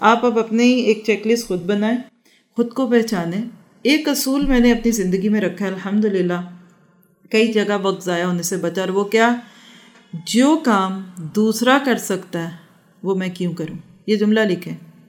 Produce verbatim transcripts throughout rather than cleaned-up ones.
آپ اب اپنے ہی ایک چیک لسٹ خود بنائیں، خود کو پہچانیں. ایک اصول میں نے اپنی زندگی میں رکھا ہے الحمدللہ، کئی جگہ وقت ضائع ہونے سے بچا. اور وہ کیا؟ جو کام دوسرا کر سکتا ہے وہ میں کیوں کروں. یہ جملہ لکھیں،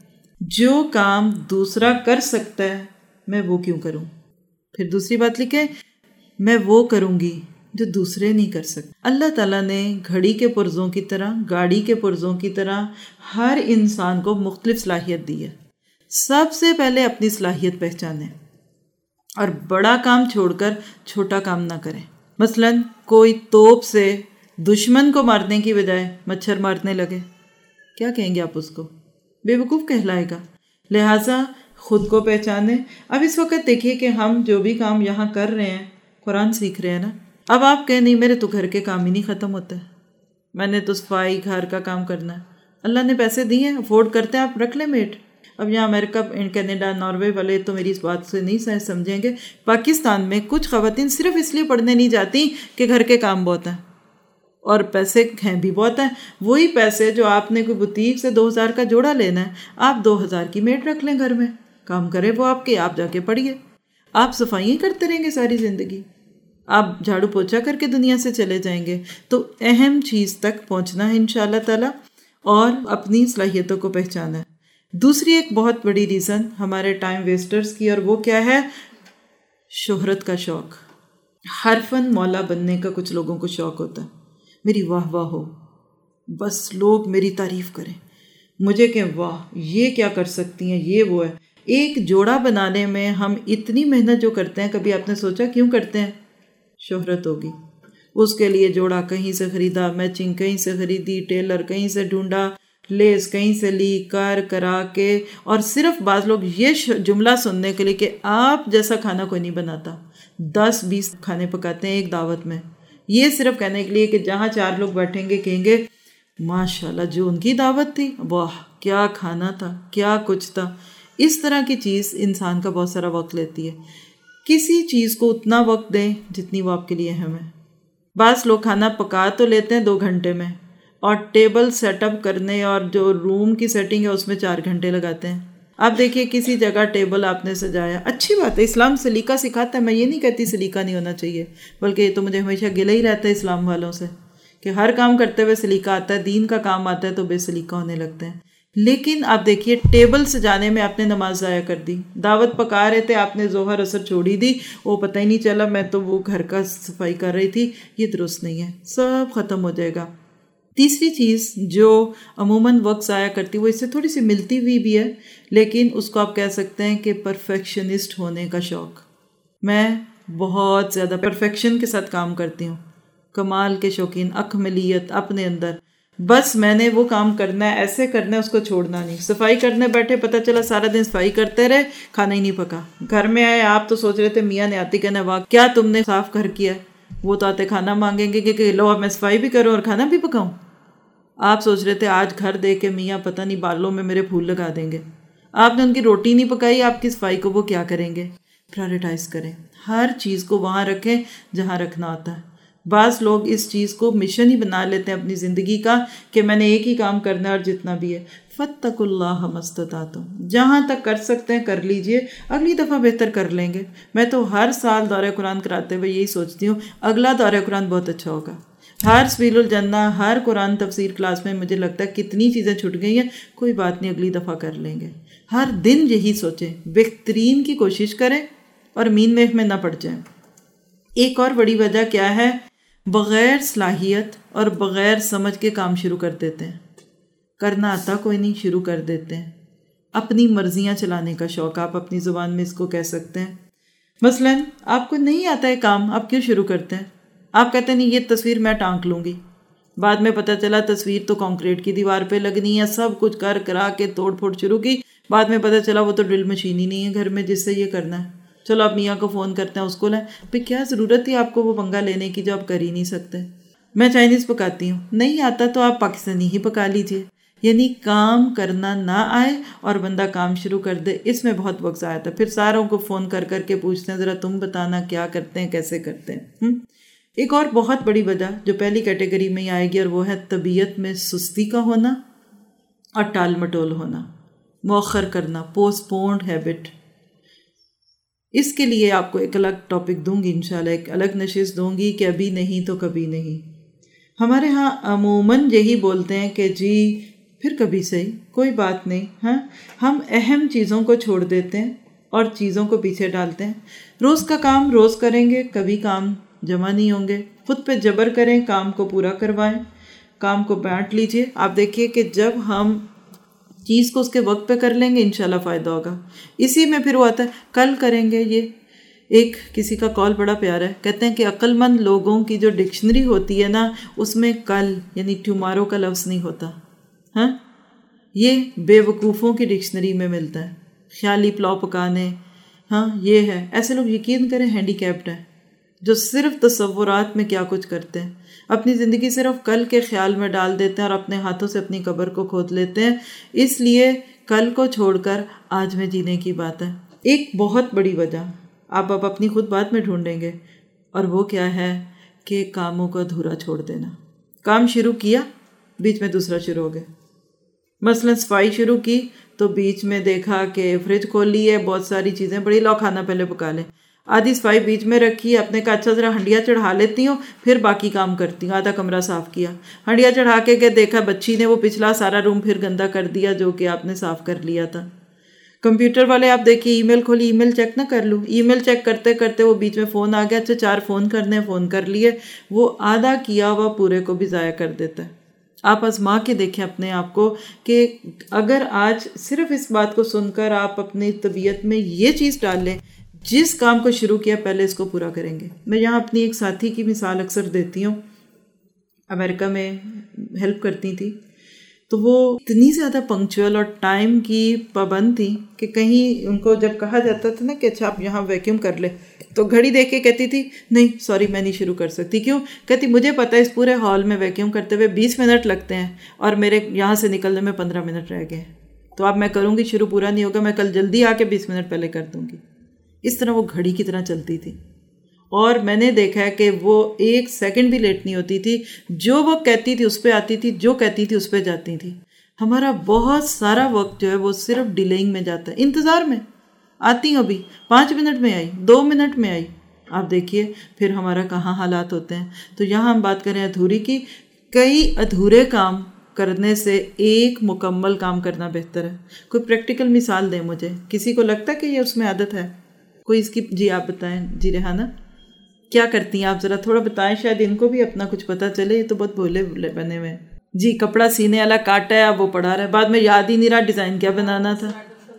جو کام دوسرا کر سکتا ہے میں وہ کیوں کروں. پھر دوسری بات لکھیں، میں وہ کروں گی جو دوسرے نہیں کر سکتے. اللہ تعالیٰ نے گھڑی کے پرزوں کی طرح، گاڑی کے پرزوں کی طرح ہر انسان کو مختلف صلاحیت دی ہے. سب سے پہلے اپنی صلاحیت پہچانیں اور بڑا کام چھوڑ کر چھوٹا کام نہ کریں. مثلا کوئی توپ سے دشمن کو مارنے کی بجائے مچھر مارنے لگے، کیا کہیں گے آپ اس کو؟ بے وقوف کہلائے گا. لہٰذا خود کو پہچانیں. اب اس وقت دیکھیے کہ ہم جو بھی کام یہاں کر رہے ہیں، قرآن سیکھ رہے ہیں نا. اب آپ کہیں نہیں میرے تو گھر کے کام ہی نہیں ختم ہوتا ہے، میں نے تو صفائی گھر کا کام کرنا ہے. اللہ نے پیسے دیے ہیں، افورڈ کرتے ہیں، آپ رکھ لیں میٹ. اب یہاں امریکہ، کینیڈا، ناروے والے تو میری اس بات سے نہیں سمجھیں گے. پاکستان میں کچھ خواتین صرف اس لیے پڑھنے نہیں جاتی کہ گھر کے کام بہت ہیں اور پیسے ہیں بھی بہت ہیں. وہی پیسے جو آپ نے کوئی بوتیک سے دو ہزار کا جوڑا لینا ہے، آپ دو ہزار کی میٹ رکھ لیں گھر میں، کام کرے وہ آپ کے، آپ جا کے پڑھیے. آپ صفائیاں کرتے رہیں گے ساری زندگی، آپ جھاڑو پوچھا کر کے دنیا سے چلے جائیں گے. تو اہم چیز تک پہنچنا ہے انشاءاللہ تعالی اور اپنی صلاحیتوں کو پہچانا ہے. دوسری ایک بہت بڑی ریزن ہمارے ٹائم ویسٹرز کی، اور وہ کیا ہے؟ شہرت کا شوق. ہر فن مولا بننے کا کچھ لوگوں کو شوق ہوتا ہے. میری واہ واہ ہو، بس لوگ میری تعریف کریں، مجھے کہ واہ یہ کیا کر سکتی ہیں، یہ وہ ہے. ایک جوڑا بنانے میں ہم اتنی محنت جو کرتے ہیں، کبھی آپ نے سوچا کیوں کرتے ہیں؟ شہرت ہوگی. اس کے لیے جوڑا کہیں سے خریدا، میچنگ کہیں سے خریدی، ٹیلر کہیں سے ڈھونڈا، لیس کہیں سے لی، کر کرا کے. اور صرف بعض لوگ یہ جملہ سننے کے لیے کہ آپ جیسا کھانا کوئی نہیں بناتا، دس بیس کھانے پکاتے ہیں ایک دعوت میں، یہ صرف کہنے کے لیے کہ جہاں چار لوگ بیٹھیں گے کہیں گے ماشاءاللہ جو ان کی دعوت تھی، واہ کیا کھانا تھا، کیا کچھ تھا. اس طرح کی چیز انسان کا بہت سارا وقت لیتی ہے. کسی چیز کو اتنا وقت دیں جتنی وہ آپ کے لیے اہم ہے. بعض لوگ کھانا پکا تو لیتے ہیں دو گھنٹے میں، اور ٹیبل سیٹ اپ کرنے اور جو روم کی سیٹنگ ہے اس میں چار گھنٹے لگاتے ہیں. آپ دیکھیے کسی جگہ ٹیبل آپ نے سجایا، اچھی بات ہے، اسلام سلیقہ سکھاتا ہے، میں یہ نہیں کہتی سلیقہ نہیں ہونا چاہیے، بلکہ یہ تو مجھے ہمیشہ گلہ ہی رہتا ہے اسلام والوں سے کہ ہر کام کرتے ہوئے سلیقہ آتا ہے، دین کا کام آتا ہے تو بے سلیقہ ہونے لگتے ہیں. لیکن آپ دیکھیے ٹیبل سجانے میں آپ نے نماز ضائع کر دی. دعوت پکا رہے تھے، آپ نے ظہر اثر چھوڑی دی، وہ پتہ ہی نہیں چلا، میں تو وہ گھر کا صفائی کر رہی تھی. یہ درست نہیں ہے، سب ختم ہو جائے گا. تیسری چیز جو عموماً وقت ضائع کرتی وہ اس سے تھوڑی سی ملتی ہوئی بھی ہے، لیکن اس کو آپ کہہ سکتے ہیں کہ پرفیکشنسٹ ہونے کا شوق. میں بہت زیادہ پرفیکشن کے ساتھ کام کرتی ہوں، کمال کے شوقین، اکملیت اپنے اندر. بس میں نے وہ کام کرنا ہے، ایسے کرنا ہے، اس کو چھوڑنا نہیں. صفائی کرنے بیٹھے پتہ چلا سارا دن صفائی کرتے رہے، کھانا ہی نہیں پکا. گھر میں آئے آپ تو سوچ رہے تھے میاں نے آتی کہنا واہ کیا تم نے صاف گھر کیا ہے، وہ تو آتے کھانا مانگیں گے کہ لو اب میں صفائی بھی کروں اور کھانا بھی پکاؤں. آپ سوچ رہے تھے آج گھر دے کے میاں پتہ نہیں بالوں میں میرے پھول لگا دیں گے. آپ نے ان کی روٹی نہیں پکائی، آپ کی صفائی کو وہ کیا کریں گے؟ پرائرٹائز کریں، ہر چیز کو وہاں رکھیں جہاں رکھنا ہوتا ہے. بعض لوگ اس چیز کو مشن ہی بنا لیتے ہیں اپنی زندگی کا کہ میں نے ایک ہی کام کرنا ہے اور جتنا بھی ہے. فاتقوا اللہ ما استطعتم، جہاں تک کر سکتے ہیں کر لیجئے، اگلی دفعہ بہتر کر لیں گے. میں تو ہر سال دورہ قرآن کراتے ہوئے یہی سوچتی ہوں اگلا دورہ قرآن بہت اچھا ہوگا. ہر سبیل الجنہ، ہر قرآن تفسیر کلاس میں مجھے لگتا ہے کتنی چیزیں چھٹ گئی ہیں، کوئی بات نہیں اگلی دفعہ کر لیں گے. ہر دن یہی سوچیں، بہترین کی کوشش کریں اور مین میخ میں نہ پڑ جائیں. ایک اور بڑی وجہ کیا ہے؟ بغیر صلاحیت اور بغیر سمجھ کے کام شروع کر دیتے ہیں. کرنا آتا کوئی نہیں، شروع کر دیتے ہیں. اپنی مرضیاں چلانے کا شوق، آپ اپنی زبان میں اس کو کہہ سکتے ہیں. مثلاً آپ کو نہیں آتا ہے کام، آپ کیوں شروع کرتے ہیں؟ آپ کہتے ہیں نہیں یہ تصویر میں ٹانک لوں گی، بعد میں پتہ چلا تصویر تو کنکریٹ کی دیوار پہ لگنی ہے، سب کچھ کر کرا کے توڑ پھوڑ شروع کی، بعد میں پتہ چلا وہ تو ڈرل مشین ہی نہیں ہے گھر میں جس سے یہ کرنا ہے. چلو آپ میاں کو فون کرتے ہیں، اس کو لیں. پھر کیا ضرورت تھی آپ کو وہ پنگا لینے کی جو آپ کر ہی نہیں سکتے؟ میں چائنیز پکاتی ہوں، نہیں آتا تو آپ پاکستانی ہی پکا لیجئے. یعنی کام کرنا نہ آئے اور بندہ کام شروع کر دے، اس میں بہت وقت ضائع ہے. پھر ساروں کو فون کر کر کے پوچھتے ہیں ذرا تم بتانا کیا کرتے ہیں، کیسے کرتے ہیں. ایک اور بہت بڑی وجہ جو پہلی کیٹیگری میں ہی آئے گی، اور وہ ہے طبیعت میں سستی کا ہونا اور ٹال مٹول ہونا. مؤخر کرنا، پوسٹ پونڈ ہیبٹ. اس کے لیے آپ کو ایک الگ ٹاپک دوں گی انشاءاللہ، ایک الگ نشست دوں گی کہ ابھی نہیں تو کبھی نہیں. ہمارے ہاں عموماً یہی بولتے ہیں کہ جی پھر کبھی صحیح، کوئی بات نہیں. ہاں ہم اہم چیزوں کو چھوڑ دیتے ہیں اور چیزوں کو پیچھے ڈالتے ہیں. روز کا کام روز کریں گے، کبھی کام جمع نہیں ہوں گے. خود پہ جبر کریں، کام کو پورا کروائیں، کام کو بانٹ لیجئے. آپ دیکھیے کہ جب ہم چیز کو اس کے وقت پہ کر لیں گے انشاءاللہ فائدہ ہوگا. اسی میں پھر وہ آتا ہے کل کریں گے. یہ ایک کسی کا کال بڑا پیارا ہے، کہتے ہیں کہ عقل مند لوگوں کی جو ڈکشنری ہوتی ہے نا، اس میں کل یعنی ٹمارو کا لفظ نہیں ہوتا. ہاں یہ بے وقوفوں کی ڈکشنری میں ملتا ہے. خیالی پلاؤ پکانے، ہاں یہ ہے. ایسے لوگ یقین کریں ہینڈی کیپڈ ہیں جو صرف تصورات میں کیا کچھ کرتے ہیں، اپنی زندگی صرف کل کے خیال میں ڈال دیتے ہیں اور اپنے ہاتھوں سے اپنی قبر کو کھود لیتے ہیں. اس لیے کل کو چھوڑ کر آج میں جینے کی بات ہے. ایک بہت بڑی وجہ آپ اب اپنی خود بات میں ڈھونڈیں گے، اور وہ کیا ہے کہ کاموں کو ادھورا چھوڑ دینا. کام شروع کیا، بیچ میں دوسرا شروع ہو گیا. مثلا صفائی شروع کی تو بیچ میں دیکھا کہ فریج کھول لی ہے، بہت ساری چیزیں بڑی، لاؤ کھانا پہلے پکا لیں. آدھی صفائی بیچ میں رکھی، اپنے کا اچھا ذرا ہنڈیا چڑھا لیتی ہوں، پھر باقی کام کرتی ہوں. آدھا کمرہ صاف کیا، ہنڈیا چڑھا کے کہ دیکھا بچی نے وہ پچھلا سارا روم پھر گندا کر دیا جو کہ آپ نے صاف کر لیا تھا. کمپیوٹر والے آپ دیکھیے ای میل کھولی، ای میل چیک نہ کر لوں، ای میل چیک کرتے کرتے وہ بیچ میں فون آ گیا، اچھا چار فون کرنے، فون کر لیے. وہ آدھا کیا ہوا پورے کو بھی ضائع کر دیتا ہے. آپ آزما کے دیکھیں اپنے آپ کو کہ اگر آج صرف اس بات کو سن کر آپ اپنی طبیعت میں یہ چیز ڈال لیں، جس کام کو شروع کیا پہلے اس کو پورا کریں گے. میں یہاں اپنی ایک ساتھی کی مثال اکثر دیتی ہوں، امریکہ میں ہیلپ کرتی تھی، تو وہ اتنی زیادہ پنکچوئل اور ٹائم کی پابند تھی کہ کہیں ان کو جب کہا جاتا تھا نا کہ اچھا آپ یہاں ویکیوم کر لے، تو گھڑی دیکھ کے کہتی تھی نہیں سوری میں نہیں شروع کر سکتی. کیوں؟ کہتی مجھے پتہ ہے اس پورے ہال میں ویکیوم کرتے ہوئے بیس منٹ لگتے ہیں اور میرے یہاں سے نکلنے میں پندرہ منٹ رہ گئے، تو اب میں کروں گی شروع پورا نہیں ہوگا، میں کل جلدی آ کے بیس منٹ پہلے کر دوں گی. اس طرح وہ گھڑی کی طرح چلتی تھی، اور میں نے دیکھا ہے کہ وہ ایک سیکنڈ بھی لیٹ نہیں ہوتی تھی. جو وہ کہتی تھی اس پہ آتی تھی، جو کہتی تھی اس پہ جاتی تھی. ہمارا بہت سارا وقت جو ہے وہ صرف ڈیلیئنگ میں جاتا ہے، انتظار میں. آتی ہوں ابھی پانچ منٹ میں آئی، دو منٹ میں آئی. آپ دیکھیے پھر ہمارا کہاں حالات ہوتے ہیں. تو یہاں ہم بات کریں ادھوری کی. کئی ادھورے کام کرنے سے ایک مکمل کام کرنا بہتر ہے. کوئی پریکٹیکل مثال دیں مجھے، کسی کو لگتا ہے کہ یہ اس میں عادت ہے کوئی اس کی؟ جی آپ بتائیں. جی ریحانہ کیا کرتی ہیں آپ؟ ذرا تھوڑا بتائیں، شاید ان کو بھی اپنا کچھ پتہ چلے. یہ تو بہت بھولے بھولے بنے ہوئے ہیں. جی کپڑا سینے والا کاٹا ہے، اب وہ پڑا رہا ہے، بعد میں یاد ہی نہیں رہا ڈیزائن کیا بنانا تھا.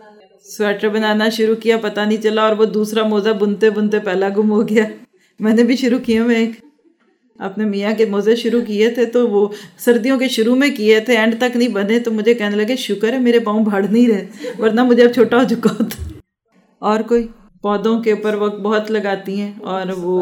سویٹر بنانا شروع کیا، پتہ نہیں چلا، اور وہ دوسرا موزہ بنتے بنتے پہلا گم ہو گیا. میں نے بھی شروع کیے میں ایک اپنے میاں کے موزے شروع کیے تھے، تو وہ سردیوں کے شروع میں کیے تھے، اینڈ تک نہیں بنے، تو مجھے کہنے لگے شکر ہے میرے پاؤں بھاڑ نہیں رہے، ورنہ مجھے اب چھوٹا ہو چکا ہوتا. اور کوئی پودوں کے اوپر وقت بہت لگاتی ہیں اور وہ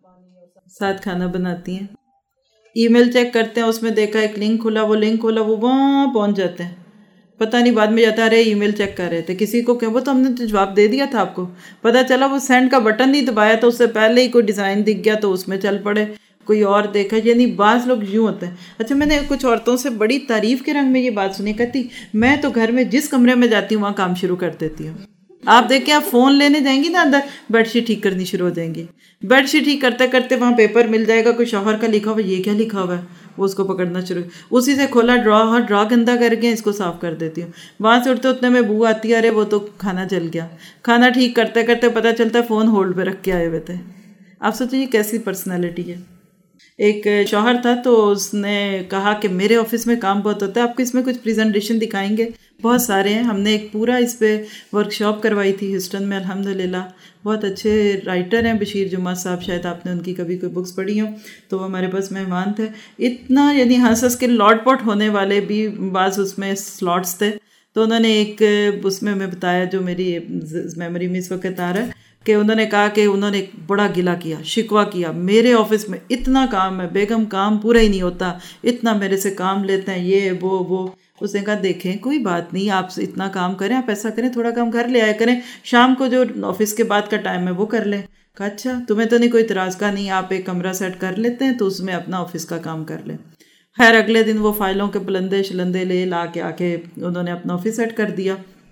ساتھ کھانا بناتی ہیں. ای میل چیک کرتے ہیں، اس میں دیکھا ایک لنک کھلا، وہ لنک کھولا، وہ وہاں پہنچ جاتے ہیں. پتہ نہیں بعد میں جاتا ہے ارے ای میل چیک کر رہے تھے، کسی کو کہ وہ تو ہم نے تو جواب دے دیا تھا آپ کو. پتہ چلا وہ سینڈ کا بٹن نہیں دبایا تو اس سے پہلے ہی کوئی ڈیزائن دکھ گیا تو اس میں چل پڑے، کوئی اور دیکھا. یعنی بعض لوگ یوں ہوتے ہیں. اچھا میں نے کچھ عورتوں سے بڑی تعریف کے رنگ میں یہ بات سنی، کہتی میں تو گھر میں جس کمرے میں جاتی ہوں وہاں کام شروع کر دیتی ہوں. آپ دیکھیں آپ فون لینے جائیں گی نا اندر، بیڈ شیٹ ٹھیک کرنی شروع ہو جائیں گی. بیڈ شیٹ ٹھیک کرتے کرتے وہاں پیپر مل جائے گا کوئی شوہر کا لکھا ہوا، یہ کیا لکھا ہوا ہے، وہ اس کو پکڑنا شروع. اسی سے کھولا ڈرا، ہاں ڈرا گندا کر کے اس کو صاف کر دیتی ہوں. وہاں سے اٹھتے اتنے میں بو آتی ہے، ارے وہ تو کھانا جل گیا. کھانا ٹھیک کرتے کرتے پتہ چلتا ہے فون ہولڈ پہ رکھ کے آئے ہوئے تھے. آپ سوچیں یہ کیسی پرسنالٹی ہے. ایک شوہر تھا تو اس نے کہا کہ میرے آفس میں کام بہت ہوتا ہے، آپ کو اس میں کچھ پریزنٹیشن دکھائیں گے؟ بہت سارے ہیں. ہم نے ایک پورا اس پہ ورک شاپ کروائی تھی ہیوسٹن میں الحمدللہ. بہت اچھے رائٹر ہیں بشیر جمعہ صاحب، شاید آپ نے ان کی کبھی کوئی بکس پڑھی ہوں. تو وہ ہمارے پاس مہمان تھے. اتنا یعنی ہنس ہنس کے لاٹ پاٹ ہونے والے بھی بعض اس میں سلاٹس تھے. تو انہوں نے ایک اس میں میں بتایا جو میری میموری میں اس وقت آ رہا ہے کہ انہوں نے کہا کہ انہوں نے بڑا گلہ کیا، شکوہ کیا، میرے آفس میں اتنا کام ہے بیگم، کام پورا ہی نہیں ہوتا، اتنا میرے سے کام لیتے ہیں یہ وہ وہ. اس نے کہا دیکھیں کوئی بات نہیں، آپ اتنا کام کریں، آپ ایسا کریں تھوڑا کام گھر لے آیا کریں، شام کو جو آفس کے بعد کا ٹائم ہے وہ کر لیں. کہا اچھا تمہیں تو نہیں کوئی اعتراض؟ کا نہیں، آپ ایک کمرہ سیٹ کر لیتے ہیں تو اس میں اپنا آفس کا کام کر لیں. خیر اگلے دن وہ فائلوں کے بلندے شلندے لے لا کے آ کے انہوں نے اپنا آفس سیٹ کر دیا.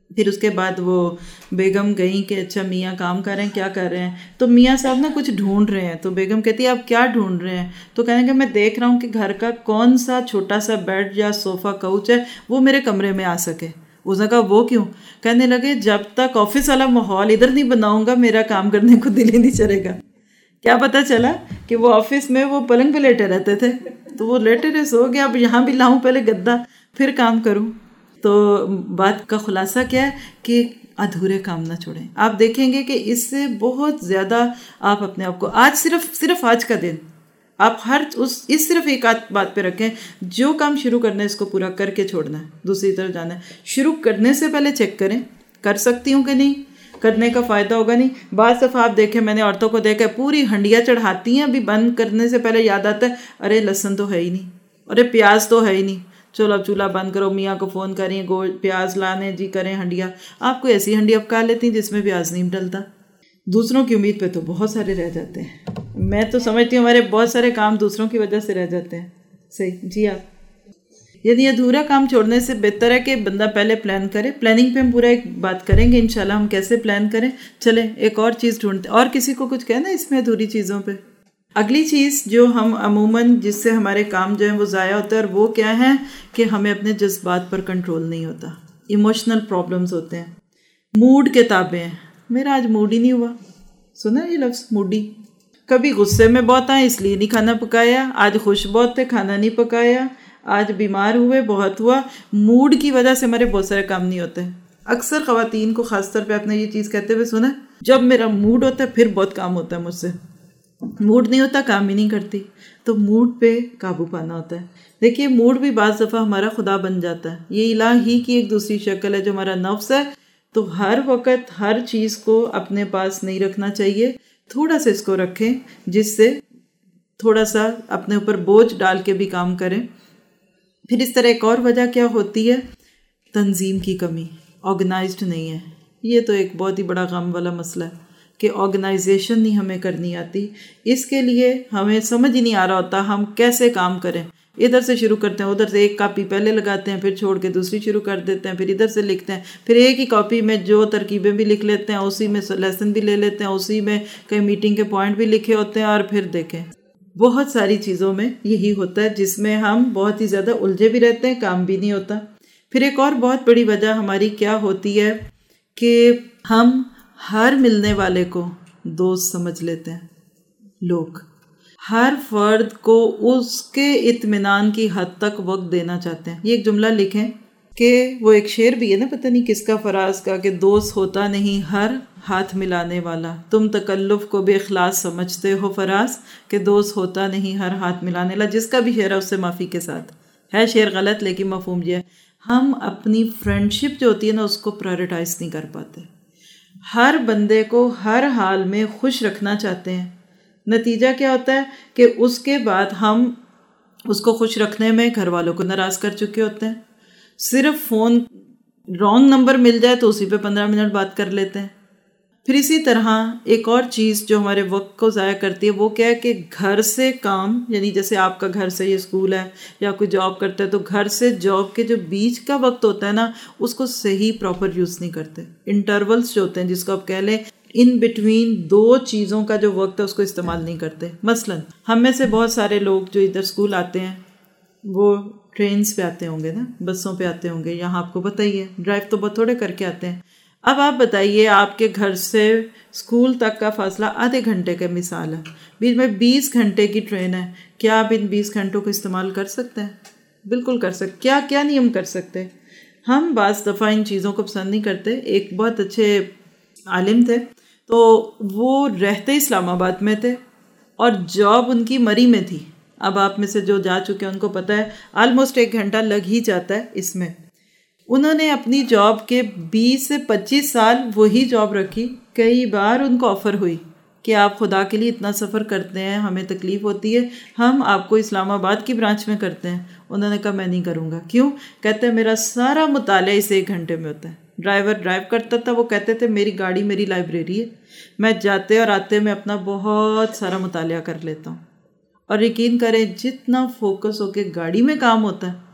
پھر اس کے بعد وہ بیگم گئیں کہ اچھا میاں کام کر رہے ہیں، کیا کر رہے ہیں؟ تو میاں صاحب نا کچھ ڈھونڈ رہے ہیں. تو بیگم کہتی ہے آپ کیا ڈھونڈ رہے ہیں؟ تو کہنے کہ میں دیکھ رہا ہوں کہ گھر کا کون سا چھوٹا سا بیڈ یا صوفہ کوچ ہے وہ میرے کمرے میں آ سکے. اس نے کہا وہ کیوں؟ کہنے لگے جب تک آفس والا ماحول ادھر نہیں بناؤں گا میرا کام کرنے کو دل ہی نہیں چلے گا. کیا پتہ چلا کہ وہ آفس میں وہ پلنگ پہ لیٹے رہتے تھے، تو وہ لیٹے رہے سو گیا، اب یہاں بھی لاؤں پہلے گدا پھر کام کروں. تو بات کا خلاصہ کیا ہے کہ ادھورے کام نہ چھوڑیں. آپ دیکھیں گے کہ اس سے بہت زیادہ آپ اپنے آپ کو آج صرف صرف آج کا دن آپ ہر اس اس صرف ایک آدھ بات پہ رکھیں، جو کام شروع کرنا ہے اس کو پورا کر کے چھوڑنا ہے، دوسری طرف جانا ہے. شروع کرنے سے پہلے چیک کریں کر سکتی ہوں کہ نہیں، کرنے کا فائدہ ہوگا نہیں. بعض دفعہ آپ دیکھیں میں نے عورتوں کو دیکھا پوری ہنڈیاں چڑھاتی ہیں، ابھی بند کرنے سے پہلے یاد آتا ہے ارے لہسن تو ہے ہی نہیں، ارے پیاز تو ہے ہی نہیں، چلو اب چولہا بند کرو، میاں کو فون کریں گوشت پیاز لانے جی کریں ہنڈیا. آپ کو ایسی ہنڈیا پکا لیتی ہیں جس میں پیاز نہیں ڈلتا. دوسروں کی امید پہ تو بہت سارے رہ جاتے ہیں. میں تو سمجھتی ہوں ہمارے بہت سارے کام دوسروں کی وجہ سے رہ جاتے ہیں. صحیح جی. آپ یعنی ادھورا کام چھوڑنے سے بہتر ہے کہ بندہ پہلے پلان کرے. پلاننگ پہ ہم پورا ایک بات کریں گے انشاءاللہ ہم کیسے پلان کریں. چلیں ایک اور چیز ڈھونڈتے. اور کسی کو کچھ کہنا اس میں ادھوری چیزوں پہ؟ اگلی چیز جو ہم عموماً جس سے ہمارے کام جو ہیں وہ ضائع ہوتا ہے، اور وہ کیا ہے کہ ہمیں اپنے جذبات پر کنٹرول نہیں ہوتا. ایموشنل پرابلمز ہوتے ہیں. موڈ کے تابع ہیں. میرا آج موڈ ہی نہیں ہوا. سنا یہ لفظ موڈی؟ کبھی غصے میں بہت آئے اس لیے نہیں کھانا پکایا، آج خوش بہت تھے کھانا نہیں پکایا، آج بیمار ہوئے بہت ہوا. موڈ کی وجہ سے ہمارے بہت سارے کام نہیں ہوتے. اکثر خواتین کو خاص طور پہ آپ نے یہ چیز کہتے ہوئے سنا، جب میرا موڈ ہوتا ہے پھر بہت کام ہوتا ہے مجھ سے، موڈ نہیں ہوتا کام ہی نہیں کرتی. تو موڈ پہ قابو پانا ہوتا ہے. دیکھیے موڈ بھی بعض دفعہ ہمارا خدا بن جاتا ہے. یہ الہی کی ایک دوسری شکل ہے جو ہمارا نفس ہے. تو ہر وقت ہر چیز کو اپنے پاس نہیں رکھنا چاہیے، تھوڑا سا اس کو رکھیں جس سے تھوڑا سا اپنے اوپر بوجھ ڈال کے بھی کام کریں. پھر اس طرح ایک اور وجہ کیا ہوتی ہے؟ تنظیم کی کمی، آرگنائزڈ نہیں ہے. یہ تو ایک بہت ہی بڑا غم والا مسئلہ ہے کہ آرگنائزیشن نہیں ہمیں کرنی آتی. اس کے لیے ہمیں سمجھ ہی نہیں آ رہا ہوتا ہم کیسے کام کریں. ادھر سے شروع کرتے ہیں، ادھر سے ایک کاپی پہلے لگاتے ہیں، پھر چھوڑ کے دوسری شروع کر دیتے ہیں، پھر ادھر سے لکھتے ہیں، پھر ایک ہی کاپی میں جو ترکیبیں بھی لکھ لیتے ہیں، اسی میں لیسن بھی لے لیتے ہیں، اسی میں کئی میٹنگ کے پوائنٹ بھی لکھے ہوتے ہیں. اور پھر دیکھیں بہت ساری چیزوں میں یہی ہوتا ہے جس میں ہم بہت ہی زیادہ الجھے بھی رہتے ہیں، کام بھی نہیں ہوتا. پھر ایک اور بہت بڑی وجہ ہماری کیا ہوتی ہے کہ ہم ہر ملنے والے کو دوست سمجھ لیتے ہیں. لوگ ہر فرد کو اس کے اطمینان کی حد تک وقت دینا چاہتے ہیں. یہ ایک جملہ لکھیں کہ وہ ایک شعر بھی ہے نا، پتہ نہیں کس کا، فراز کا، کہ دوست ہوتا نہیں ہر ہاتھ ملانے والا، تم تکلف کو بے اخلاص سمجھتے ہو فراز، کہ دوست ہوتا نہیں ہر ہاتھ ملانے والا. جس کا بھی شعر ہے اس سے معافی کے ساتھ ہے، شعر غلط لیکن مفہوم یہ ہے. ہم اپنی فرینڈشپ جو ہوتی ہے نا اس کو پرائرٹائز نہیں کر پاتے. ہر بندے کو ہر حال میں خوش رکھنا چاہتے ہیں. نتیجہ کیا ہوتا ہے کہ اس کے بعد ہم اس کو خوش رکھنے میں گھر والوں کو ناراض کر چکے ہوتے ہیں. صرف فون رانگ نمبر مل جائے تو اسی پہ پندرہ منٹ بات کر لیتے ہیں. پھر اسی طرح ایک اور چیز جو ہمارے وقت کو ضائع کرتی ہے وہ کیا ہے کہ گھر سے کام، یعنی جیسے آپ کا گھر سے یہ اسکول ہے یا کوئی جاب کرتا ہے تو گھر سے جاب کے جو بیچ کا وقت ہوتا ہے نا اس کو صحیح پراپر یوز نہیں کرتے. انٹرولز جو ہوتے ہیں جس کو آپ کہہ لیں ان بٹوین دو چیزوں کا جو وقت ہے اس کو استعمال نہیں کرتے. مثلا ہم میں سے بہت سارے لوگ جو ادھر اسکول آتے ہیں وہ ٹرینس پہ آتے ہوں گے نا، بسوں پہ آتے ہوں گے. یہاں آپ کو پتہ ہی ہے ڈرائیو تو بہت تھوڑے کر کے آتے ہیں. اب آپ بتائیے آپ کے گھر سے اسکول تک کا فاصلہ آدھے گھنٹے کا مثال ہے، بیچ میں بیس گھنٹے کی ٹرین ہے. کیا آپ ان بیس گھنٹوں کو استعمال کر سکتے ہیں؟ بالکل کر سکتے. کیا کیا نہیں ہم کر سکتے. ہم بعض دفعہ ان چیزوں کو پسند نہیں کرتے. ایک بہت اچھے عالم تھے تو وہ رہتے اسلام آباد میں تھے اور جاب ان کی مری میں تھی. اب آپ میں سے جو جا چکے ہیں ان کو پتہ ہے آلموسٹ ایک گھنٹہ لگ ہی جاتا ہے اس میں. انہوں نے اپنی جاب کے بیس سے پچیس سال وہی جاب رکھی. کئی بار ان کو آفر ہوئی کہ آپ خدا کے لیے اتنا سفر کرتے ہیں، ہمیں تکلیف ہوتی ہے، ہم آپ کو اسلام آباد کی برانچ میں کرتے ہیں. انہوں نے کہا میں نہیں کروں گا. کیوں؟ کہتے ہیں میرا سارا مطالعہ اس ایک گھنٹے میں ہوتا ہے. ڈرائیور ڈرائیو کرتا تھا، وہ کہتے تھے میری گاڑی میری لائبریری ہے، میں جاتے اور آتے میں اپنا بہت سارا مطالعہ کر لیتا ہوں. اور یقین کریں جتنا فوکس ہو کے گاڑی میں کام ہوتا ہے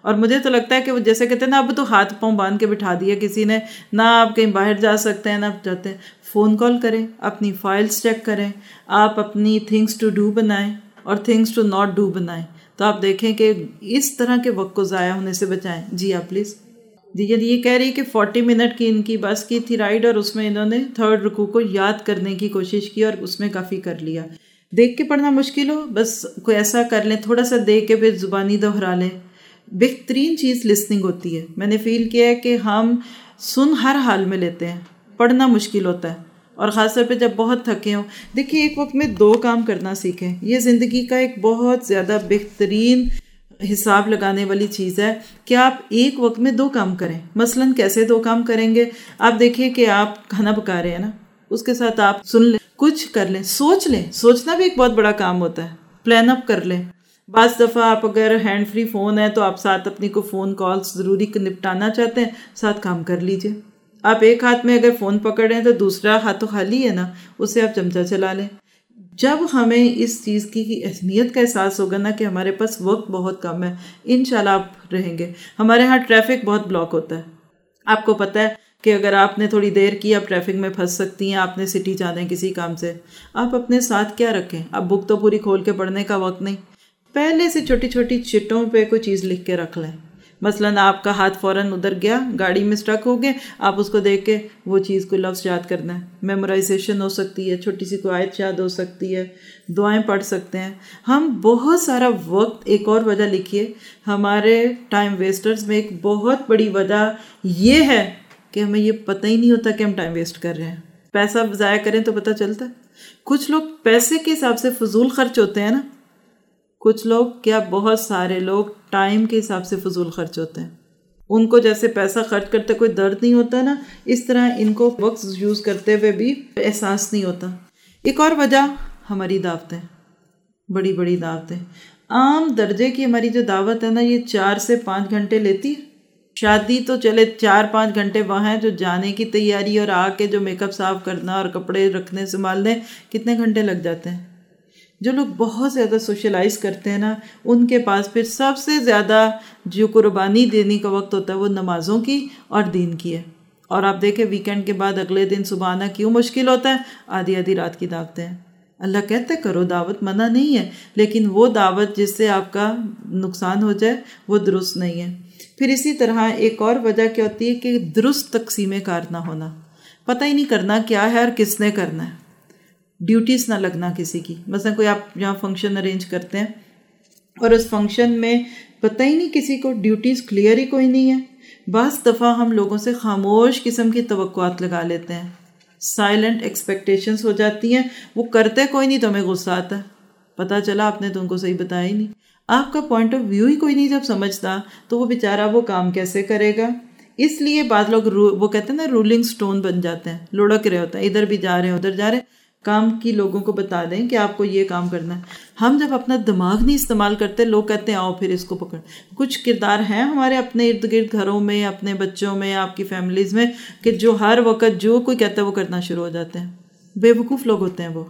اور مجھے تو لگتا ہے کہ وہ جیسے کہتے ہیں نا، اب تو ہاتھ پاؤں باندھ کے بٹھا دیا کسی نے، نہ آپ کہیں باہر جا سکتے ہیں نہ جاتے ہیں. فون کال کریں، اپنی فائلز چیک کریں، آپ اپنی تھنگس ٹو ڈو بنائیں اور تھنگس ٹو ناٹ ڈو بنائیں. تو آپ دیکھیں کہ اس طرح کے وقت کو ضائع ہونے سے بچائیں. جی آپ پلیز. جی یہ کہہ رہی کہ فورٹی منٹ کی ان کی بس کی تھی رائڈ، اور اس میں انہوں نے تھرڈ رکوع کو یاد کرنے کی کوشش کی اور اس میں کافی کر لیا. دیکھ کے پڑھنا مشکل ہو، بس کوئی ایسا کر لیں، تھوڑا سا دیکھ کے پھر زبانی دہرا لیں. بہترین چیز لسننگ ہوتی ہے. میں نے فیل کیا ہے کہ ہم سن ہر حال میں لیتے ہیں، پڑھنا مشکل ہوتا ہے، اور خاص طور پہ جب بہت تھکے ہوں. دیکھیے ایک وقت میں دو کام کرنا سیکھیں. یہ زندگی کا ایک بہت زیادہ بہترین حساب لگانے والی چیز ہے کہ آپ ایک وقت میں دو کام کریں. مثلاً کیسے دو کام کریں گے؟ آپ دیکھیے کہ آپ کھانا پکا رہے ہیں نا، اس کے ساتھ آپ سن لیں، کچھ کر لیں، سوچ لیں. سوچنا بھی ایک بہت بڑا کام ہوتا ہے. پلان اپ کر لیں. بعض دفعہ آپ اگر ہینڈ فری فون ہے تو آپ ساتھ اپنی کو فون کالز ضروری نپٹانا چاہتے ہیں، ساتھ کام کر لیجئے. آپ ایک ہاتھ میں اگر فون پکڑ رہے ہیں تو دوسرا ہاتھ تو خالی ہے نا، اسے آپ چمچہ چلا لیں. جب ہمیں اس چیز کی اہمیت کا احساس ہوگا نا کہ ہمارے پاس وقت بہت کم ہے، انشاءاللہ آپ رہیں گے. ہمارے ہاں ٹریفک بہت بلاک ہوتا ہے. آپ کو پتہ ہے کہ اگر آپ نے تھوڑی دیر کی آپ ٹریفک میں پھنس سکتی ہیں. آپ نے سٹی جانا ہے کسی کام سے، آپ اپنے ساتھ کیا رکھیں؟ اب بک تو پوری کھول کے پڑھنے کا وقت نہیں، پہلے سے چھوٹی چھوٹی چٹوں پہ کوئی چیز لکھ کے رکھ لیں. مثلاً آپ کا ہاتھ فوراً ادھر گیا، گاڑی میں اسٹک ہو گئے، آپ اس کو دیکھ کے وہ چیز کو لفظ یاد کرنا ہے. میمورائزیشن ہو سکتی ہے، چھوٹی سی کوئی آیت یاد ہو سکتی ہے، دعائیں پڑھ سکتے ہیں. ہم بہت سارا وقت. ایک اور وجہ لکھیے ہمارے ٹائم ویسٹرز میں ایک بہت بڑی وجہ یہ ہے کہ ہمیں یہ پتہ ہی نہیں ہوتا کہ ہم ٹائم ویسٹ کر رہے ہیں. پیسہ ضائع کریں تو پتہ چلتا ہے. کچھ لوگ پیسے کے حساب سے فضول خرچ ہوتے ہیں نا، کچھ لوگ کیا بہت سارے لوگ ٹائم کے حساب سے فضول خرچ ہوتے ہیں. ان کو جیسے پیسہ خرچ کرتے کوئی درد نہیں ہوتا نا، اس طرح ان کو وقت یوز کرتے ہوئے بھی احساس نہیں ہوتا. ایک اور وجہ ہماری دعوتیں، بڑی بڑی دعوتیں. عام درجے کی ہماری جو دعوت ہے نا، یہ چار سے پانچ گھنٹے لیتی ہے. شادی تو چلے چار پانچ گھنٹے وہاں ہیں، جو جانے کی تیاری اور آ کے جو میک اپ صاف کرنا اور کپڑے رکھنے سنبھالنے کتنے گھنٹے لگ جاتے ہیں. جو لوگ بہت زیادہ سوشلائز کرتے ہیں نا، ان کے پاس پھر سب سے زیادہ جو قربانی دینے کا وقت ہوتا ہے وہ نمازوں کی اور دین کی ہے. اور آپ دیکھیں ویکینڈ کے بعد اگلے دن صبح آنا کیوں مشکل ہوتا ہے؟ آدھی آدھی رات کی دعوتیں ہیں. اللہ کہتا ہے کرو دعوت، منع نہیں ہے، لیکن وہ دعوت جس سے آپ کا نقصان ہو جائے وہ درست نہیں ہے. پھر اسی طرح ایک اور وجہ کیا ہوتی ہے کہ درست تقسیم کار نہ ہونا. پتہ ہی نہیں کرنا کیا ہے اور کس نے کرنا ہے. ڈیوٹیز نہ لگنا کسی کی. مثلا کوئی آپ یہاں فنکشن ارینج کرتے ہیں اور اس فنکشن میں پتہ ہی نہیں کسی کو، ڈیوٹیز کلیئر ہی کوئی نہیں ہے. بعض دفعہ ہم لوگوں سے خاموش قسم کی توقعات لگا لیتے ہیں، سائلنٹ ایکسپیکٹیشنز ہو جاتی ہیں. وہ کرتے کوئی نہیں تو ہمیں غصہ آتا ہے، پتہ چلا آپ نے تو ان کو صحیح بتایا ہی نہیں. آپ کا پوائنٹ آف ویو ہی کوئی نہیں جب سمجھتا تو وہ بیچارہ وہ کام کیسے کرے گا. اس لیے بعض لوگ وہ کہتے ہیں نا رولنگ سٹون بن جاتے ہیں، لڑک رہے ہوتے ہیں، ادھر بھی جا رہے ہیں ادھر جا رہے ہیں. کام کی لوگوں کو بتا دیں کہ آپ کو یہ کام کرنا ہے. ہم جب اپنا دماغ نہیں استعمال کرتے، لوگ کہتے ہیں آؤ پھر اس کو پکڑ. کچھ کردار ہیں ہمارے اپنے ارد گرد گھروں میں، اپنے بچوں میں، آپ کی فیملیز میں، کہ جو ہر وقت جو کوئی کہتا ہے وہ کرنا شروع ہو جاتے ہیں. بے وقوف لوگ ہوتے ہیں وہ.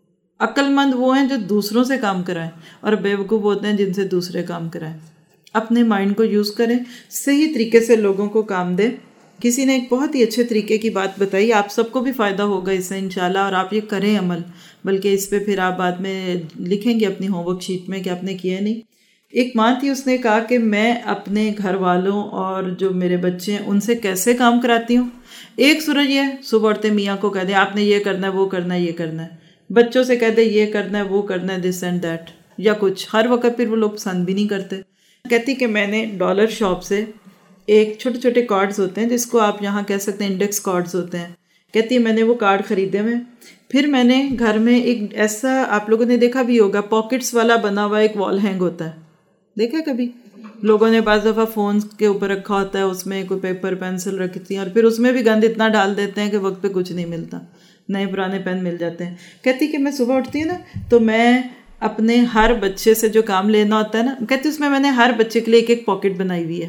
عقل مند وہ ہیں جو دوسروں سے کام کرائیں، اور بے وقوف ہوتے ہیں جن سے دوسرے کام کرائیں. اپنے مائنڈ کو یوز کریں، صحیح طریقے سے لوگوں کو کام دیں. کسی نے ایک بہت ہی اچھے طریقے کی بات بتائی، آپ سب کو بھی فائدہ ہوگا اس سے انشاءاللہ، اور آپ یہ کریں عمل، بلکہ اس پہ پھر آپ بعد میں لکھیں گے اپنی ہوم ورک شیٹ میں کہ آپ نے کیا نہیں. ایک ماں تھی، اس نے کہا کہ میں اپنے گھر والوں اور جو میرے بچے ہیں ان سے کیسے کام کراتی ہوں. ایک صورت یہ ہے، صبح اٹھتے میاں کو کہہ دیں آپ نے یہ کرنا ہے وہ کرنا ہے یہ کرنا ہے. بچوں سے کہہ دیں یہ کرنا ہے وہ کرنا ہے، دس اینڈ دیٹ، یا کچھ. ہر وقت پھر وہ لوگ پسند بھی نہیں کرتے. کہتی کہ میں نے ڈالر شاپ سے ایک چھوٹے چھوٹے کارڈز ہوتے ہیں جس کو آپ یہاں کہہ سکتے ہیں انڈیکس کارڈز ہوتے ہیں. کہتی ہے میں نے وہ کارڈ خریدے ہوئے. پھر میں نے گھر میں ایک ایسا، آپ لوگوں نے دیکھا بھی ہوگا، پاکٹس والا بنا ہوا ایک وال ہینگ ہوتا ہے، دیکھا کبھی لوگوں نے؟ بعض دفعہ فونز کے اوپر رکھا ہوتا ہے، اس میں کوئی پیپر پینسل رکھتی ہیں، اور پھر اس میں بھی گند اتنا ڈال دیتے ہیں کہ وقت پہ کچھ نہیں ملتا، نئے پرانے پین مل جاتے ہیں. کہتی کہ میں صبح اٹھتی ہوں نا تو میں اپنے ہر بچے سے جو کام لینا ہوتا ہے نا، کہتی اس میں میں نے ہر بچے کے لیے ایک ایک پاکٹ بنائی ہوئی ہے.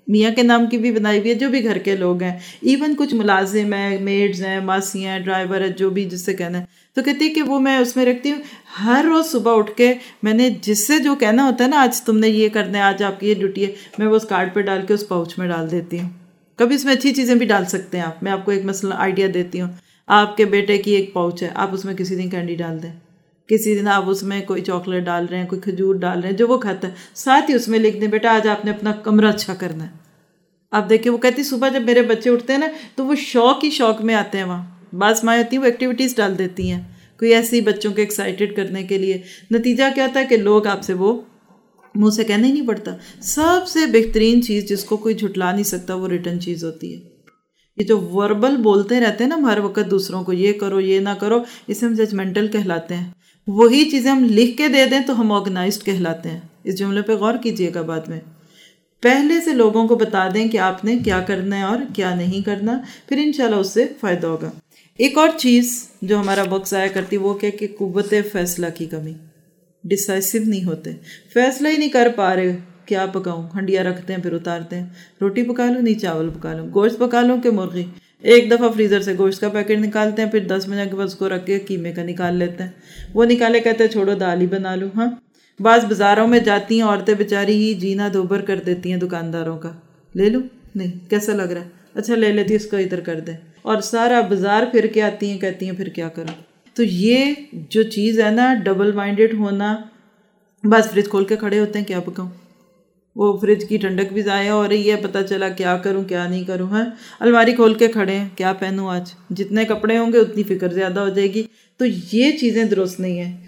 میاں کے نام کی بھی بنائی ہوئی ہے، جو بھی گھر کے لوگ ہیں، ایون کچھ ملازم ہیں، میڈز ہیں، ماسی ہیں، ڈرائیور ہے، جو بھی جس سے کہنا ہے، تو کہتی ہے کہ وہ میں اس میں رکھتی ہوں. ہر روز صبح اٹھ کے میں نے جس سے جو کہنا ہوتا ہے نا، آج تم نے یہ کرنا ہے، آج آپ کی یہ ڈیوٹی ہے، میں وہ اس کارڈ پہ ڈال کے اس پاؤچ میں ڈال دیتی ہوں. کبھی اس میں اچھی چیزیں بھی ڈال سکتے ہیں آپ. میں آپ کو ایک مثلا آئیڈیا دیتی ہوں. آپ کے بیٹے کی ایک پاؤچ ہے، آپ اس میں کسی دن کینڈی ڈال دیں، کسی دن آپ اس میں کوئی چاکلیٹ ڈال رہے ہیں، کوئی کھجور ڈال رہے ہیں جو وہ کھاتا ہے، ساتھ ہی اس میں لکھ دیں بیٹا آج آپ نے اپنا کمرہ اچھا کرنا ہے. آپ دیکھیں وہ کہتی صبح جب میرے بچے اٹھتے ہیں نا تو وہ شوق ہی شوق میں آتے ہیں. وہاں بعض مائیں ہوتی ہیں وہ ایکٹیویٹیز ڈال دیتی ہیں کوئی ایسی بچوں کے ایکسائٹیڈ کرنے کے لیے. نتیجہ کیا ہوتا ہے کہ لوگ آپ سے وہ منہ سے کہنا ہی نہیں پڑتا. سب سے بہترین چیز جس کو کوئی جھٹلا نہیں سکتا وہ ریٹن چیز ہوتی ہے. یہ جو وربل بولتے رہتے ہیں نا ہم ہر وقت دوسروں کو، یہ کرو یہ نہ کرو، اسے ہم ججمنٹل کہلاتے ہیں. وہی چیزیں ہم لکھ کے دے دیں تو ہم آرگنائزڈ کہلاتے ہیں. اس جملے پہ غور کیجئے گا. بعد میں پہلے سے لوگوں کو بتا دیں کہ آپ نے کیا کرنا ہے اور کیا نہیں کرنا، پھر انشاءاللہ اس سے فائدہ ہوگا. ایک اور چیز جو ہمارا وقت ضائع کرتی وہ کہ کہ قوت فیصلہ کی کمی. ڈسائسو نہیں ہوتے، فیصلہ ہی نہیں کر پا رہے. کیا پکاؤں؟ ہنڈیا رکھتے ہیں پھر اتارتے ہیں، روٹی پکا لوں نہیں چاول پکا لوں، گوشت پکا لوں کہ مرغی. ایک دفعہ فریزر سے گوشت کا پیکٹ نکالتے ہیں، پھر دس منٹ کے بعد اس کو رکھ کے قیمے کا نکال لیتے ہیں. وہ نکالے کہتے ہیں چھوڑو دال ہی بنا لوں. ہاں بعض بازاروں میں جاتی ہیں عورتیں بیچاری ہی جینا دوبر کر دیتی ہیں دکانداروں کا. لے لوں؟ نہیں. کیسا لگ رہا ہے؟ اچھا لے لیتی اس کو ادھر کر دیں، اور سارا بازار پھر کے آتی ہیں، کہتی ہیں پھر کیا کروں. تو یہ جو چیز ہے نا ڈبل مائنڈیڈ ہونا. بس فریج کھول کے کھڑے ہوتے ہیں کیا پکاؤں، وہ فریج کی ٹھنڈک بھی ضائع ہو رہی ہے، پتہ چلا کیا کروں کیا نہیں کروں. ہاں الماری کھول کے کھڑے ہیں کیا پہنوں آج، جتنے کپڑے ہوں گے اتنی فکر زیادہ ہو جائے گی. تو یہ چیزیں درست نہیں ہیں.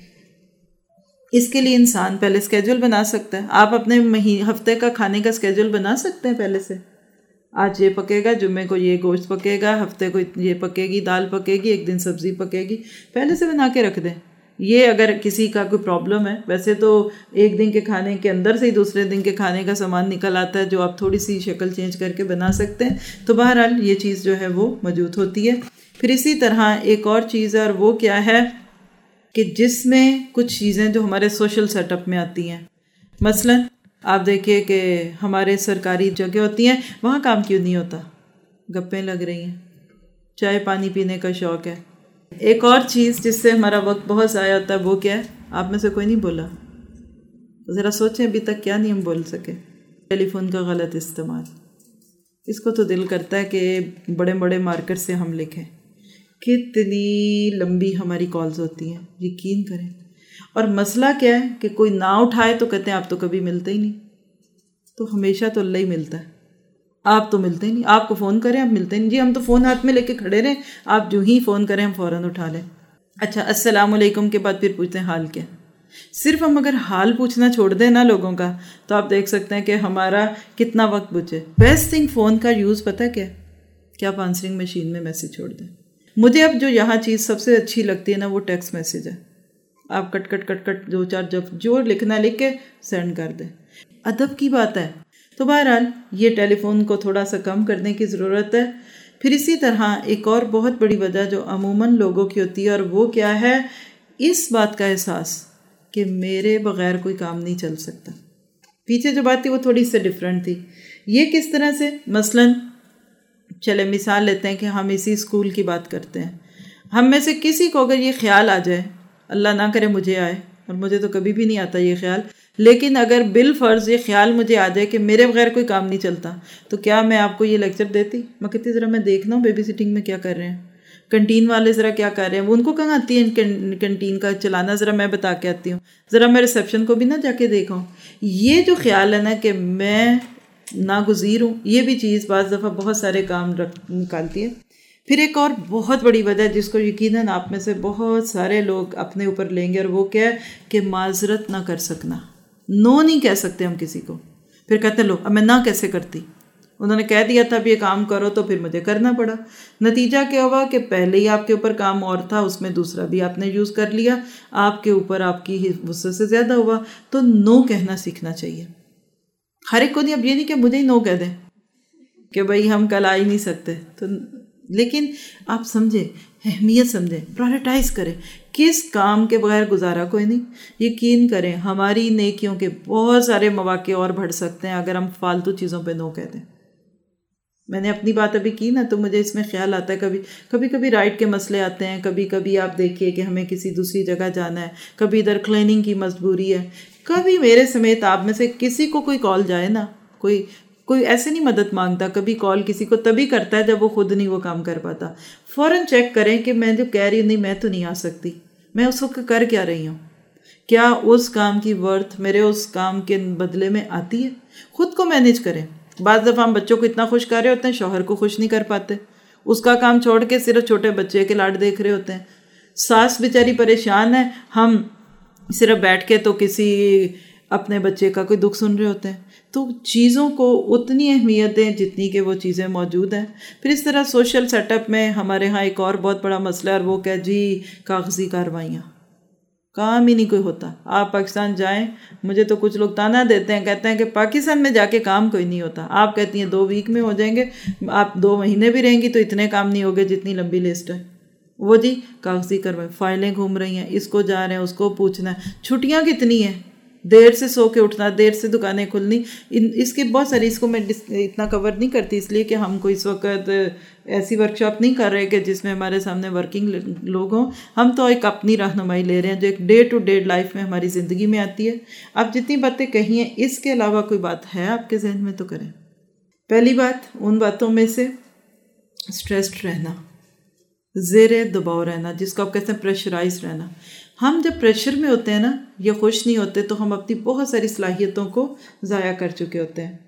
اس کے لیے انسان پہلے اسکیجول بنا سکتا ہے. آپ اپنے مہینے ہفتے کا کھانے کا اسکیجول بنا سکتے ہیں پہلے سے. آج یہ پکے گا، جمعے کو یہ گوشت پکے گا، ہفتے کو یہ پکے گی، دال پکے گی، ایک دن سبزی پکے گی. پہلے سے بنا کے رکھ دیں. یہ اگر کسی کا کوئی پرابلم ہے، ویسے تو ایک دن کے کھانے کے اندر سے ہی دوسرے دن کے کھانے کا سامان نکل آتا ہے جو آپ تھوڑی سی شکل چینج کر کے بنا سکتے ہیں. تو بہرحال یہ چیز جو ہے وہ موجود ہوتی ہے. پھر اسی طرح ایک اور چیز ہے، اور وہ کیا ہے کہ جس میں کچھ چیزیں جو ہمارے سوشل سیٹ اپ میں آتی ہیں. مثلا آپ دیکھیے کہ ہمارے سرکاری جگہ ہوتی ہیں وہاں کام کیوں نہیں ہوتا، گپیں لگ رہی ہیں، چائے پانی پینے کا شوق ہے. ایک اور چیز جس سے ہمارا وقت بہت ضائع ہوتا ہے وہ کیا ہے؟ آپ میں سے کوئی نہیں بولا؟ ذرا سوچیں ابھی تک کیا نہیں ہم بول سکے. ٹیلی فون کا غلط استعمال. اس کو تو دل کرتا ہے کہ بڑے بڑے مارکر سے ہم لکھیں. کتنی لمبی ہماری کالز ہوتی ہیں، یقین کریں. اور مسئلہ کیا ہے کہ کوئی نہ اٹھائے تو کہتے ہیں آپ تو کبھی ملتے ہی نہیں. تو ہمیشہ تو اللہ ہی ملتا ہے، آپ تو ملتے ہی نہیں. آپ کو فون کریں آپ ملتے نہیں. جی ہم تو فون ہاتھ میں لے کے کھڑے رہیں، آپ جو ہی فون کریں ہم فوراً اٹھا لیں. اچھا السلام علیکم کے بعد پھر پوچھتے ہیں حال کیا. صرف ہم اگر حال پوچھنا چھوڑ دیں نا لوگوں کا تو آپ دیکھ سکتے ہیں کہ ہمارا کتنا وقت بچے. بیسٹ تھنگ فون کا یوز پتہ کیا کہ آپ آنسرنگ مشین میں میسیج چھوڑ دیں. مجھے اب جو یہاں چیز سب سے اچھی لگتی ہے نا وہ ٹیکسٹ میسیج ہے. آپ کٹ کٹ کٹ کٹ دو چار جب جو لکھنا لکھ کے سینڈ کر دیں. ادب کی بات ہے. تو بہرحال یہ ٹیلی فون کو تھوڑا سا کم کرنے کی ضرورت ہے. پھر اسی طرح ایک اور بہت بڑی وجہ جو عموماً لوگوں کی ہوتی ہے اور وہ کیا ہے، اس بات کا احساس کہ میرے بغیر کوئی کام نہیں چل سکتا. پیچھے جو بات تھی وہ تھوڑی سی ڈیفرنٹ تھی. یہ کس طرح سے؟ مثلاً چلے مثال لیتے ہیں کہ ہم اسی اسکول کی بات کرتے ہیں. ہم میں سے کسی کو اگر یہ خیال آ جائے، اللہ نہ کرے مجھے آئے، اور مجھے تو کبھی بھی نہیں آتا یہ خیال، لیکن اگر بالفرض یہ خیال مجھے آ جائے کہ میرے بغیر کوئی کام نہیں چلتا، تو کیا میں آپ کو یہ لیکچر دیتی؟ میں کہتی ذرا میں دیکھنا ہوں بیبی سٹنگ میں کیا کر رہے ہیں، کنٹین والے ذرا کیا کر رہے ہیں، وہ ان کو کہاں آتی ہے کنٹین کا چلانا، ذرا میں بتا کے آتی ہوں، ذرا میں ریسیپشن کو بھی نہ جا کے دیکھا ہوں. یہ جو خیال ہے نا کہ میں ناگزیر ہوں، یہ بھی چیز بعض دفعہ بہت سارے کام رکھ نکالتی ہے. پھر ایک اور بہت بڑی وجہ جس کو یقیناً آپ میں سے بہت سارے لوگ اپنے اوپر لیں گے، اور وہ کیا ہے کہ معذرت نہ کر سکنا. نو نہیں کہہ سکتے ہم کسی کو. پھر کہتے لو اب میں نہ کیسے کرتی، انہوں نے کہہ دیا تھا اب یہ کام کرو تو پھر مجھے کرنا پڑا. نتیجہ کیا ہوا کہ پہلے ہی آپ کے اوپر کام اور تھا، اس میں دوسرا بھی آپ نے یوز کر لیا، آپ کے اوپر آپ کی وسعت سے زیادہ ہوا. تو نو کہنا سیکھنا چاہیے. ہر ایک کو نہیں. اب یہ نہیں کہ مجھے ہی نو کہہ دیں کہ بھائی ہم کل آ ہی نہیں سکتے، تو لیکن آپ سمجھیں، اہمیت سمجھیں، پرائرٹائز کریں. کس کام کے بغیر گزارا کوئی نہیں. یقین کریں ہماری نیکیوں کے بہت سارے مواقع اور بڑھ سکتے ہیں اگر ہم فالتو چیزوں پہ نو کہہ دیں. میں نے اپنی بات ابھی کی نا، تو مجھے اس میں خیال آتا ہے کبھی کبھی کبھی رائٹ کے مسئلے آتے ہیں، کبھی کبھی آپ دیکھیے کہ ہمیں کسی دوسری جگہ جانا ہے، کبھی ادھر کلیننگ کی مجبوری ہے، کبھی میرے سمیت آپ میں سے کسی کو کوئی کال جائے نا، کوئی کوئی ایسے نہیں مدد مانگتا، کبھی کال کسی کو تبھی کرتا ہے جب وہ خود نہیں وہ کام کر پاتا، فوراً چیک کریں کہ میں جو کہہ رہی ہوں نہیں میں تو نہیں آ سکتی، میں اس وقت کر کیا رہی ہوں، کیا اس کام کی ورتھ میرے اس کام کے بدلے میں آتی ہے. خود کو مینیج کریں. بعض دفعہ ہم بچوں کو اتنا خوش کر رہے ہوتے ہیں، شوہر کو خوش نہیں کر پاتے، اس کا کام چھوڑ کے صرف چھوٹے بچے کے لاڈ دیکھ رہے ہوتے ہیں، ساس بیچاری پریشان ہے، ہم صرف بیٹھ کے تو کسی اپنے بچے کا کوئی دکھ سن رہے ہوتے ہیں. تو چیزوں کو اتنی اہمیت دیں جتنی کہ وہ چیزیں موجود ہیں. پھر اس طرح سوشل سیٹ اپ میں ہمارے ہاں ایک اور بہت بڑا مسئلہ ہے، اور وہ کہ جی کاغذی کارروائیاں، کام ہی نہیں کوئی ہوتا. آپ پاکستان جائیں، مجھے تو کچھ لوگ تانا دیتے ہیں، کہتے ہیں کہ پاکستان میں جا کے کام کوئی نہیں ہوتا. آپ کہتی ہیں دو ویک میں ہو جائیں گے، آپ دو مہینے بھی رہیں گی تو اتنے کام نہیں ہوگے جتنی لمبی لسٹ ہے. وہ جی کاغذی کروائی، فائلیں گھوم رہی ہیں، اس کو جا رہے ہیں، اس کو پوچھنا ہے. چھٹیاں کتنی ہیں، دیر سے سو کے اٹھنا، دیر سے دکانیں کھلنی، اس کی بہت ساری، اس کو میں اتنا کور نہیں کرتی اس لیے کہ ہم کوئی اس وقت ایسی ورکشاپ نہیں کر رہے کہ جس میں ہمارے سامنے ورکنگ لوگ ہوں. ہم تو ایک اپنی رہنمائی لے رہے ہیں جو ایک ڈے ٹو ڈے لائف میں ہماری زندگی میں آتی ہے. آپ جتنی باتیں کہی ہیں اس کے علاوہ کوئی بات ہے آپ کے ذہن میں تو کریں. پہلی بات ان باتوں میں سے اسٹریسڈ رہنا، زیر دباؤ رہنا، جس کو آپ کہتے ہیں پریشرائز رہنا. ہم جب پریشر میں ہوتے ہیں نا یا خوش نہیں ہوتے تو ہم اپنی بہت ساری صلاحیتوں کو ضائع کر چکے ہوتے ہیں.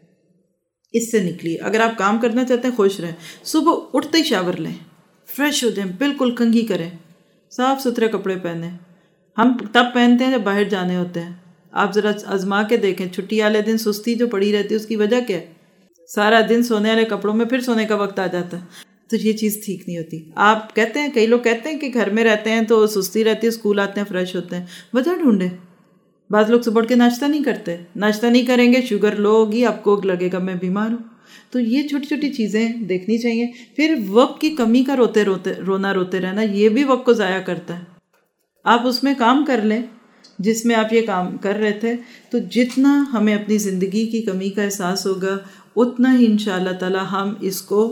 اس سے نکلیے. اگر آپ کام کرنا چاہتے ہیں خوش رہیں، صبح اٹھتے ہی شاور لیں، فریش ہو جائیں، بالکل کنگھی کریں، صاف ستھرے کپڑے پہنیں. ہم تب پہنتے ہیں جب باہر جانے ہوتے ہیں. آپ ذرا آزما کے دیکھیں، چھٹی والے دن سستی جو پڑی رہتی ہے اس کی وجہ کیا ہے؟ سارا دن سونے والے کپڑوں میں پھر سونے کا وقت آ جاتا ہے. تو یہ چیز ٹھیک نہیں ہوتی. آپ کہتے ہیں، کئی لوگ کہتے ہیں کہ گھر میں رہتے ہیں تو سستی رہتی ہے، اسکول آتے ہیں فریش ہوتے ہیں. وجہ ڈھونڈیں. بعض لوگ صبح کے ناشتہ نہیں کرتے، ناشتہ نہیں کریں گے، شوگر لو ہوگی، آپ کو لگے گا میں بیمار ہوں. تو یہ چھوٹی چھوٹی چیزیں دیکھنی چاہیے. پھر وقت کی کمی کا روتے روتے رونا روتے رہنا، یہ بھی وقت کو ضائع کرتا ہے. آپ اس میں کام کر لیں جس میں آپ یہ کام کر رہے تھے، تو جتنا ہمیں اپنی زندگی کی کمی کا احساس ہوگا اتنا ہی انشاءاللہ تعالی ہم اس کو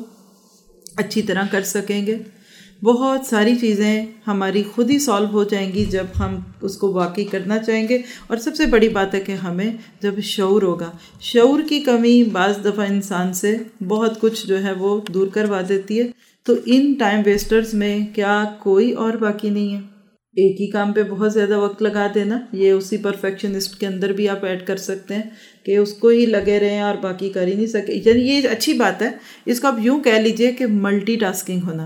اچھی طرح کر سکیں گے. بہت ساری چیزیں ہماری خود ہی سالو ہو جائیں گی جب ہم اس کو واقعی کرنا چاہیں گے. اور سب سے بڑی بات ہے کہ ہمیں جب شعور ہوگا، شعور کی کمی بعض دفعہ انسان سے بہت کچھ جو ہے وہ دور کروا دیتی ہے. تو ان ٹائم ویسٹرز میں کیا کوئی اور باقی نہیں ہے؟ ایک ہی کام پہ بہت زیادہ وقت لگا دینا، یہ اسی پرفیکشنسٹ کے اندر بھی آپ ایڈ کر سکتے ہیں کہ اس کو ہی لگے رہیں اور باقی کر ہی نہیں سکے. یعنی یہ اچھی بات ہے، اس کو آپ یوں کہہ لیجئے کہ ملٹی ٹاسکنگ ہونا.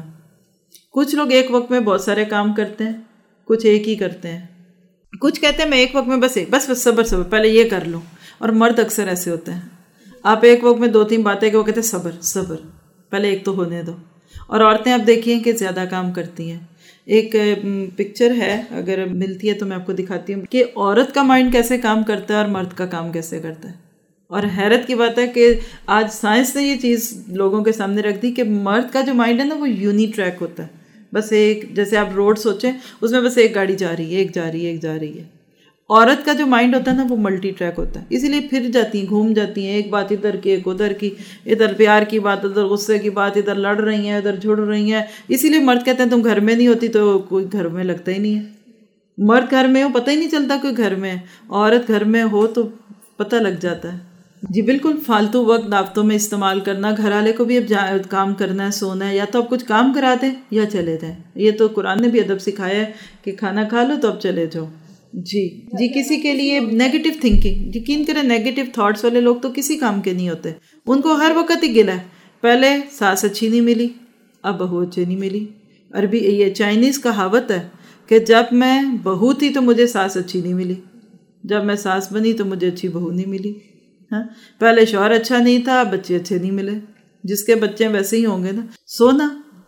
کچھ لوگ ایک وقت میں بہت سارے کام کرتے ہیں، کچھ ایک ہی کرتے ہیں. کچھ کہتے ہیں میں ایک وقت میں بس ایک بس بس صبر صبر پہلے یہ کر لوں. اور مرد اکثر ایسے ہوتے ہیں، آپ ایک وقت میں دو تین باتیں کہ وہ کہتے ہیں صبر صبر پہلے ایک تو ہونے دو. اور عورتیں آپ دیکھیں کہ زیادہ کام کرتی ہیں. ایک پکچر ہے، اگر ملتی ہے تو میں آپ کو دکھاتی ہوں کہ عورت کا مائنڈ کیسے کام کرتا ہے اور مرد کا کام کیسے کرتا ہے. اور حیرت کی بات ہے کہ آج سائنس نے یہ چیز لوگوں کے سامنے رکھ دی کہ مرد کا جو مائنڈ ہے نا وہ یونی ٹریک ہوتا ہے. بس ایک، جیسے آپ روڈ سوچیں اس میں بس ایک گاڑی جا رہی ہے، ایک جا رہی ہے، ایک جا رہی ہے. عورت کا جو مائنڈ ہوتا ہے نا وہ ملٹی ٹریک ہوتا ہے، اسی لیے پھر جاتی ہیں، گھوم جاتی ہیں، ایک بات ادھر کی ایک ادھر کی، ادھر پیار کی بات ادھر غصے کی بات، ادھر لڑ رہی ہیں ادھر جھڑ رہی ہیں. اسی لیے مرد کہتے ہیں تم گھر میں نہیں ہوتی تو کوئی گھر میں لگتا ہی نہیں ہے. مرد گھر میں ہو پتہ ہی نہیں چلتا کوئی گھر میں ہے، عورت گھر میں ہو تو پتہ لگ جاتا ہے. جی بالکل. فالتو وقت دعوتوں میں استعمال کرنا. گھر والے کو بھی اب کام کرنا ہے، سونا ہے، یا تو اب کچھ کام کرا دیں یا چلے جائیں. یہ تو قرآن نے بھی ادب سکھایا ہے کہ کھانا کھا لو تو اب چلے جاؤ. جی جی کسی کے لیے نیگیٹو تھنکنگ، یقین کریں نیگیٹو تھاٹس والے لوگ تو کسی کام کے نہیں ہوتے. ان کو ہر وقت ہی گلا ہے، پہلے ساس اچھی نہیں ملی، اب بہو اچھی نہیں ملی. عربی یہ چائنیز کہاوت ہے کہ جب میں بہو تھی تو مجھے ساس اچھی نہیں ملی، جب میں ساس بنی تو مجھے اچھی بہو نہیں ملی. ہاں، پہلے شوہر اچھا نہیں تھا، بچے اچھے نہیں ملے. جس کے بچے ویسے ہی ہوں گے نا. سونا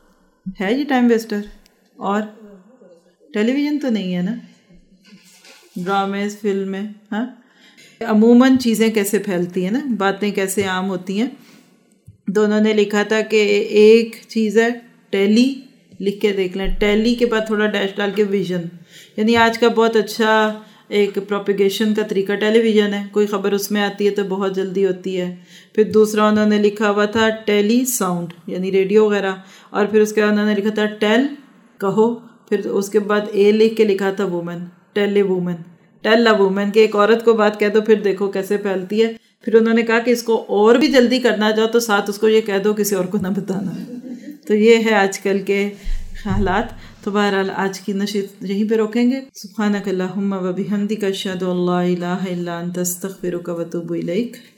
ہے یہ ٹائم ویسٹر. اور ٹیلی ویژن تو نہیں ہے نا، ڈرامز، فلمیں. ہاں، عموماً چیزیں کیسے پھیلتی ہیں نا، باتیں کیسے عام ہوتی ہیں. تو انہوں نے لکھا تھا کہ ایک چیز ہے ٹیلی، لکھ کے دیکھ لیں، ٹیلی کے بعد تھوڑا ڈیش ڈال کے ویژن. یعنی آج کا بہت اچھا ایک پروپیگیشن کا طریقہ ٹیلی ویژن ہے، کوئی خبر اس میں آتی ہے تو بہت جلدی ہوتی ہے. پھر دوسرا انہوں نے لکھا ہوا تھا ٹیلی ساؤنڈ یعنی ریڈیو وغیرہ، اور پھر اس کے بعد انہوں نے لکھا تھا ٹیل کہو، پھر اس کے بعد اے لکھ کے لکھا تھا woman, tell a woman, tell a woman کہ ایک عورت کو بات کہہ دو پھر دیکھو کیسے پھیلتی ہے. پھر انہوں نے کہا کہ اس کو اور بھی جلدی کرنا چاہو تو ساتھ اس کو یہ کہہ دو کسی اور کو نہ بتانا. تو یہ ہے آج کل کے حالات. تو بہرحال آج کی نشست یہیں پہ روکیں گے. سبحانک اللہم و بحمدک اشہد ان لا الہ الا انت استغفرک و اتوب الیک.